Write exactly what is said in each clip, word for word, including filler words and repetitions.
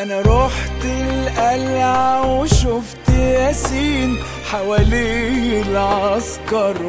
انا رحت القلعة وشفت ياسين حواليه العسكر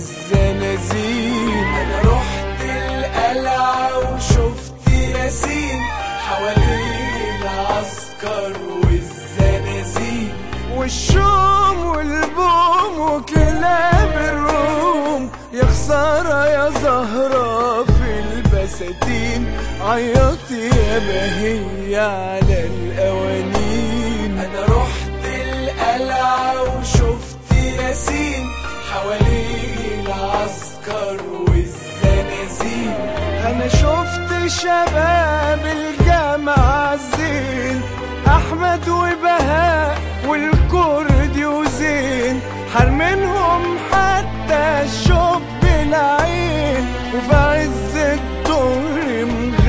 والزنازين. انا رحت القلعة وشفت ياسين حواليه العسكر والزنازين، والشوم والبوم وكلاب الروم، يا خسارة يا زهرة في البساتين، عيطي يا بهية على القوانين. انا رحت القلعة وشفت ياسين حواليه العسكر والزنازين. انا شفت شباب الجامعة الزين، احمد وبهاء والكردي وزين، حرمنهم حتى الشوف بالعين، وفي عز الدور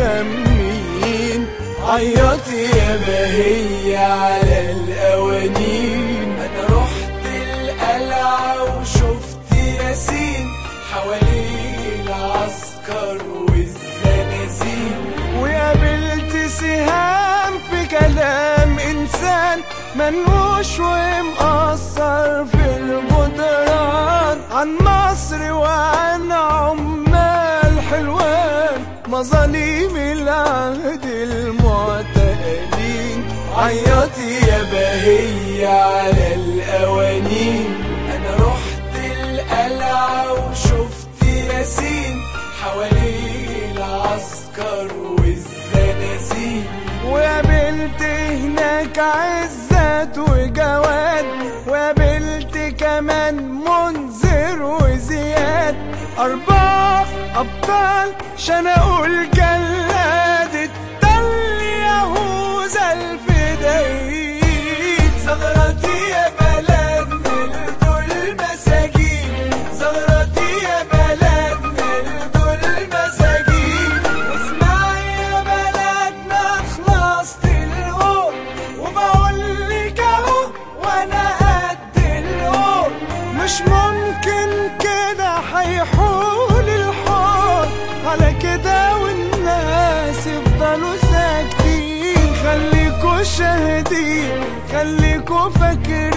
مغميين، عيطي يا بهية على القوانين. انا رحت القلعة وشفت ياسين حواليه العسكر والزنازين، وقابلت سهام في كلام انسان منوش ومقصر في الجدران، عن مصر وعن عمال حلوان، مظالم العهد المعتقلين، عيطي يا بهية على القوانين. انا رحت القلعة وشفت ياسين حواليه العسكر والزنازين، وقابلت هناك عزت وجواد، وقابلت كمان منذر وزياد، أرباح أبطال عشان أقول جلاد التل يهوذا الفدائي. زغرتي يا بلدنا لدول مساجين، زغرتي يا بلدنا لدول مساجين، واسمعي يا بلدنا خلصت القول، وبقولك اهو وانا قد القول، مش ممكن كده هيحول الحول على كده والناس يفضلوا ساكتين. خليكوا شاهدين، خليكوا فاكرين